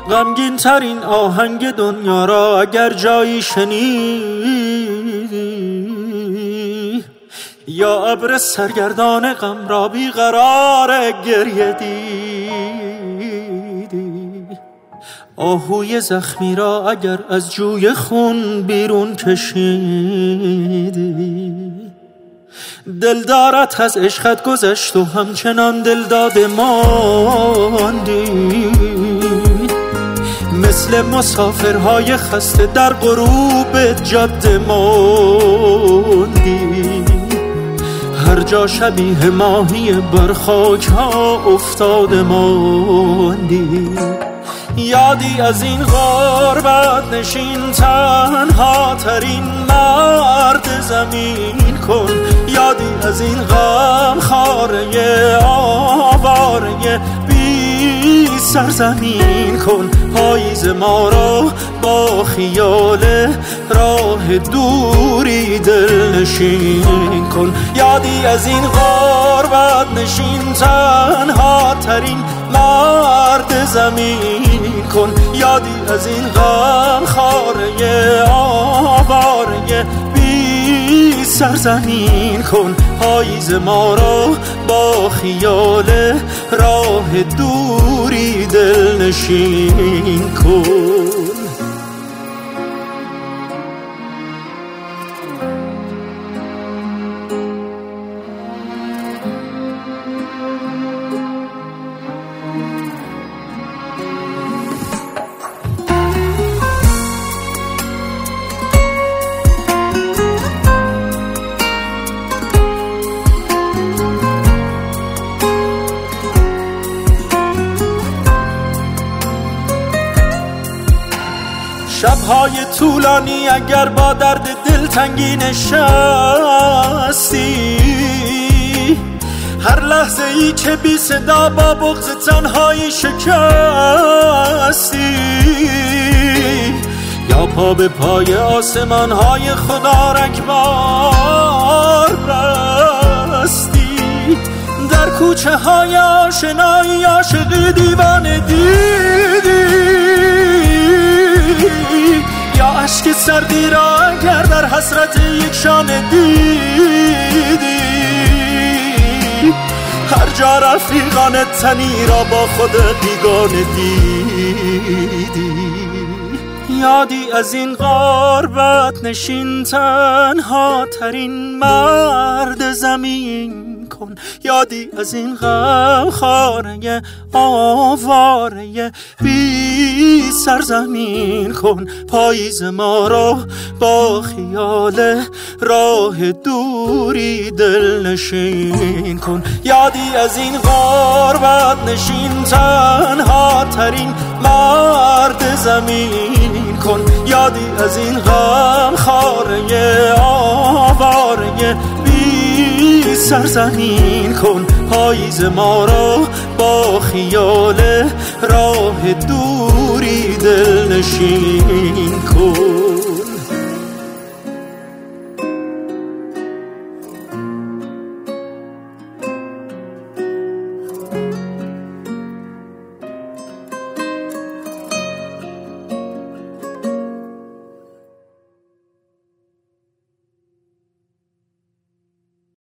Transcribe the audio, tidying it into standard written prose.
غمگین ترین آهنگ دنیا را اگر جایی شنیدی، یا ابر سرگردان غم را بیقرار گریه دیدی، آهوی زخمی را اگر از جوی خون بیرون کشیدی، دلدارت از عشقت گذشت و همچنان دلداده ماندی، مثل مسافرهای خسته در غروب جاده ماندی، هر جا شبیه ماهی بر خاک ها افتاده ماندی. یادی از این غربت نشین تنها ترین مرد زمین کن، یادی از این غم خاره آواره بی سرزمین کن، پاییز ما را با خیال راه دوری دلنشین کن. یادی از این غربت نشین تنها ترین مرد زمین کن، یادی از این غم خاره آواره بی سرزمین کن، پاییز ما را با خیال راه دوری دلنشین کن. شب‌های طولانی اگر با درد دلتنگی نشستی، هر لحظه ای که بی صدا با بغض تنهایی شکستی، یا پا به پای آسمان‌های خدا رگبار بستی، در کوچه های آشنایی عاشقی دیوانه دیدی، یا عشق سردی را اگر در حسرت یک شانه دیدی، هر جا رفیقان تنی را با خود بیگانه دیدی. یادی از این غربت نشین تنها ترین مرد زمین کن، یادی از این غم خاره آواره بی سرزمین کن، پاییز ما را با خیال راه دوری دلنشین کن. یادی از این غربت نشین تنها ترین مرد زمین کن، یادی از این غم خاره آواره بی سرزمین کن، پاییز ما را با خیال راه دوری دلنشین کن.